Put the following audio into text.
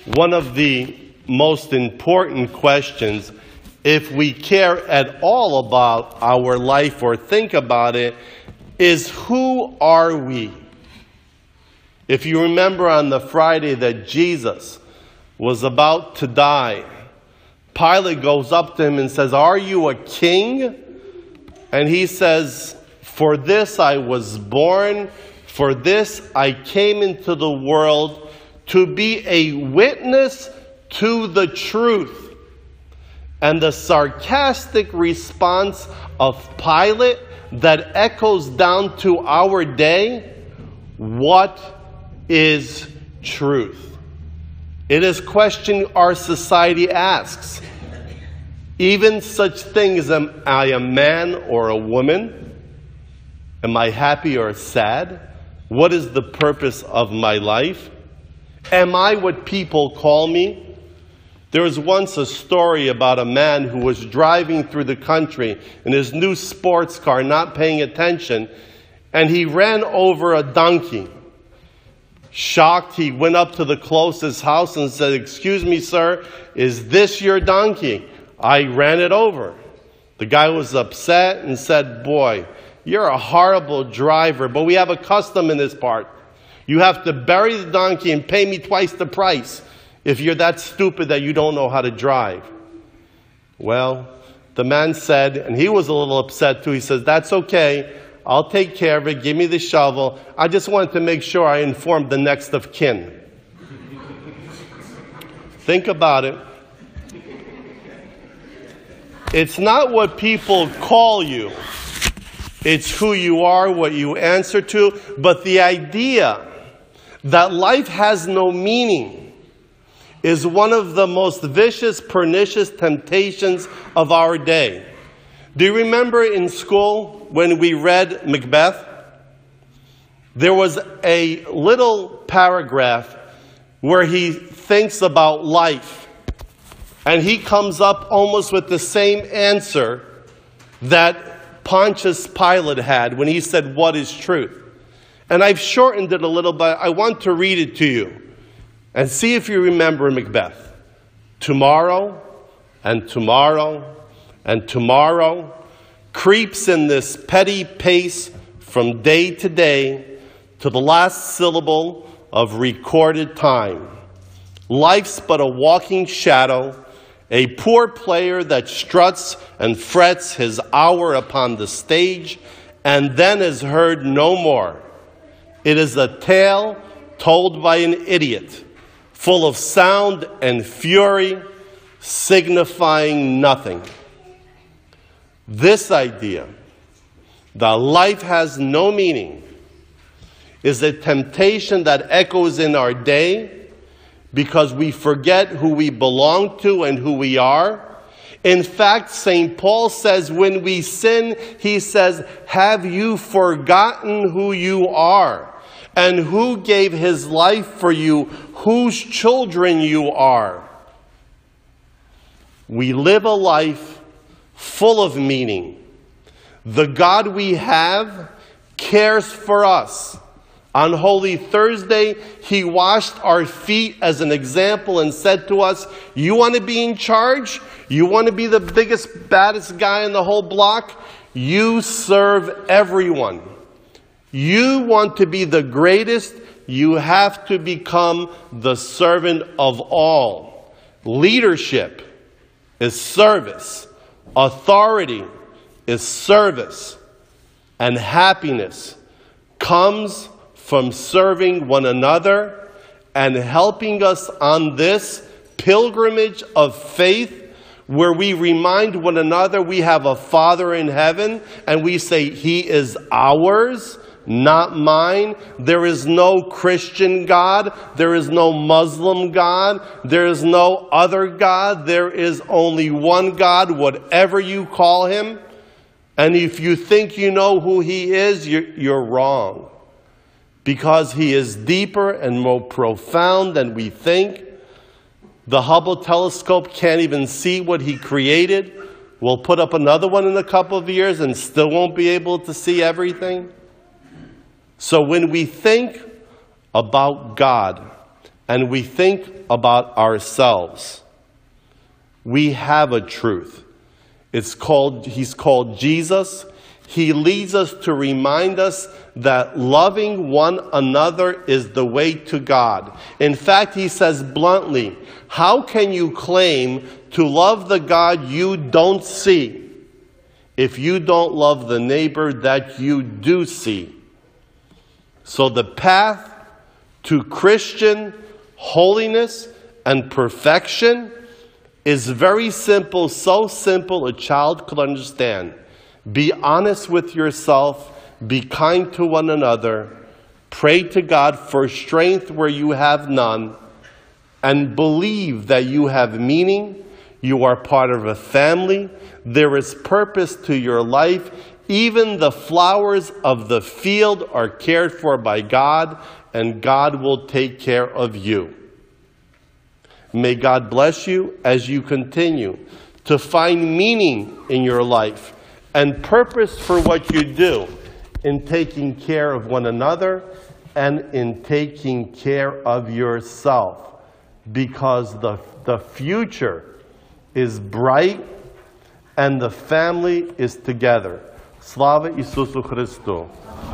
One of the most important questions, if we care at all about our life or think about it, is who are we? If you remember on the Friday that Jesus was about to die, Pilate goes up to him and says, "Are you a king?" And he says, "For this I was born, for this I came into the world, to be a witness to the truth." And the sarcastic response of Pilate that echoes down to our day, what is truth? It is a question our society asks. Even such things, am I a man or a woman? Am I happy or sad? What is the purpose of my life? Am I what people call me? There was once a story about a man who was driving through the country in his new sports car, not paying attention, and he ran over a donkey. Shocked, he went up to the closest house and said, "Excuse me, sir, is this your donkey? I ran it over." The guy was upset and said, "Boy, you're a horrible driver, but we have a custom in this part. You have to bury the donkey and pay me twice the price if you're that stupid that you don't know how to drive." Well, the man said, and he was a little upset too, he says, "That's okay. I'll take care of it. Give me the shovel. I just wanted to make sure I informed the next of kin." Think about it. It's not what people call you. It's who you are, what you answer to. But the idea that life has no meaning is one of the most vicious, pernicious temptations of our day. Do you remember in school when we read Macbeth? There was a little paragraph where he thinks about life, and he comes up almost with the same answer that Pontius Pilate had when he said, "What is truth?" And I've shortened it a little bit. I want to read it to you and see if you remember Macbeth. Tomorrow and tomorrow and tomorrow creeps in this petty pace from day to day to the last syllable of recorded time. Life's but a walking shadow, a poor player that struts and frets his hour upon the stage and then is heard no more. It is a tale told by an idiot, full of sound and fury, signifying nothing. This idea that life has no meaning is a temptation that echoes in our day because we forget who we belong to and who we are. In fact, St. Paul says when we sin, he says, "Have you forgotten who you are and who gave his life for you, whose children you are?" We live a life full of meaning. The God we have cares for us. On Holy Thursday, he washed our feet as an example and said to us, "You want to be in charge? You want to be the biggest, baddest guy in the whole block? You serve everyone. You want to be the greatest? You have to become the servant of all." Leadership is service. Authority is service. And happiness comes from serving one another and helping us on this pilgrimage of faith where we remind one another we have a Father in heaven and we say, "He is ours, not mine." There is no Christian God. There is no Muslim God. There is no other God. There is only one God, whatever you call him. And if you think you know who he is, you're wrong. Because he is deeper and more profound than we think. The Hubble telescope can't even see what he created. We'll put up another one in a couple of years and still won't be able to see everything. So when we think about God, and we think about ourselves, we have a truth. He's called Jesus. He leads us to remind us that loving one another is the way to God. In fact, he says bluntly, how can you claim to love the God you don't see if you don't love the neighbor that you do see? So the path to Christian holiness and perfection is very simple, so simple a child could understand. Be honest with yourself, be kind to one another, pray to God for strength where you have none, and believe that you have meaning, you are part of a family, there is purpose to your life, even the flowers of the field are cared for by God, and God will take care of you. May God bless you as you continue to find meaning in your life and purpose for what you do in taking care of one another and in taking care of yourself, because the future is bright and the family is together. Slava Isusu Christu.